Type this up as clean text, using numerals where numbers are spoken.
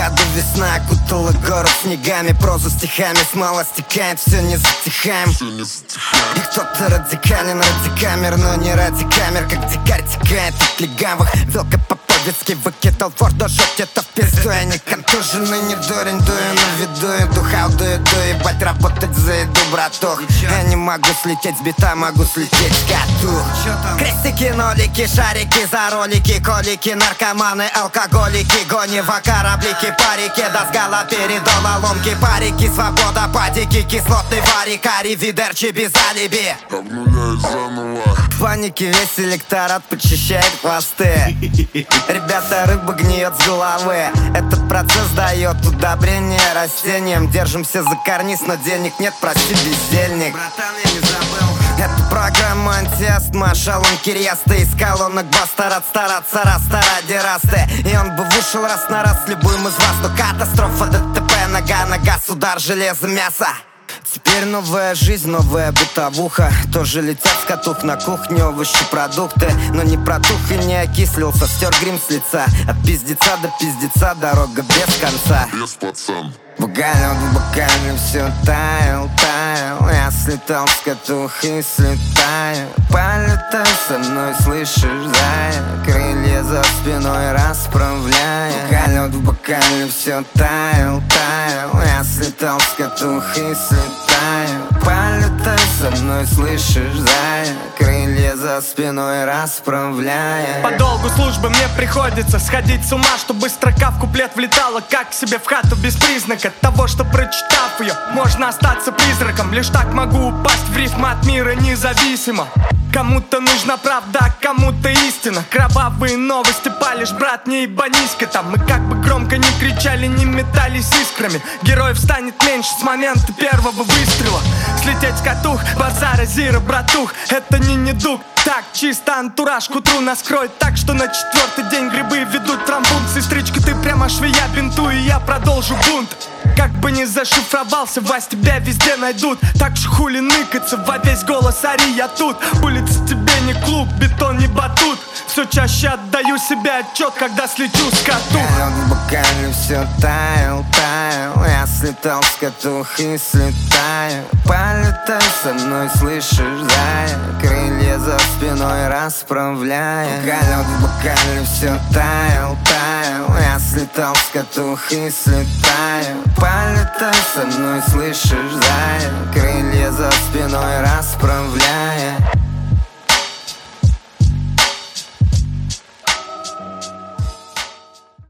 году весна окутала город снегами. Проза стихами, смола стекает, все не затихаем. И кто-то радикален ради камер, но не ради камер. Как дикарь текает от легавых. Велкопоповецкий выкидал фордо, жёг где-то в пизду. Я не контуженный, не дурень, дую на виду. Иду хаудую, ебать, работать за еду, братух. Я не могу слететь с бита, могу слететь с коту. Крестики, нолики, шарики, за ролики, колики, наркоманы, алкоголики, гонево, кораблики, парики, дозгала, передола, ломки, парики, свобода, падики, кислотный варик, аривидерчи без алиби. Обнуляюсь заново. В панике весь электорат почищает хвосты. Ребята, рыба гниет с головы. Этот процесс дает удобрение растениям. Держимся за карниз, но денег нет, прости, бездельник. Братан, я не забыл. Это программа антиастма, шалом Кирьяста. Из колонок бастард стараться раз ради расты. И он бы вышел раз на раз с любым из вас. Но катастрофа, ДТП, нога на газ, удар, железо, мясо. Теперь новая жизнь, новая бытовуха. Тоже летят с катух на кухне, овощи, продукты. Но не протух и не окислился, стер грим с лица. От пиздеца до пиздеца, дорога без конца. Без пацан. Букально в буквально все таял. Я слетал с катух и слетаю. Полетай со мной, слышишь, зая. Крылья за спиной расправляя. Букально в буквально все таял. Я слетал с катух и слетаю. Полетай со мной, слышишь, зая. Крылья за спиной расправляя. По долгу службы мне приходится сходить с ума, чтобы строка в куплет влетала как к себе в хату без признака того, что прочитав ее, можно остаться призраком. Лишь так могу упасть в рифм от мира независимо. Кому-то нужна правда, а кому-то истина. Кровавые новости палишь, брат, не ебанись-ка там. Мы как бы громко не кричали, не метались искрами. Героев станет меньше с момента первого выстрела. Слететь с катух, базара, зира, братух, это не недуг. Так, чисто антураж к утру нас кроет так, что на четвертый день грибы ведут тромбун. Сестричка, ты прямо швея, бинтуй, и я продолжу бунт. Как бы ни зашифровался, Вась, тебя везде найдут. Так что хули ныкаться, во весь голос ори, я тут. Улица тебе не клуб, бетон не батут. Все чаще отдаю себе отчет, когда слечу с катух. Я в буквально все таял. Я слетал с катух и слетаю. Полетай со мной, слышишь, зая. Крылья за спиной расправляя. В буквально все таял. Я слетал с катух и слетаю. Полетай со мной, слышишь, зая. Крылья за спиной расправляя.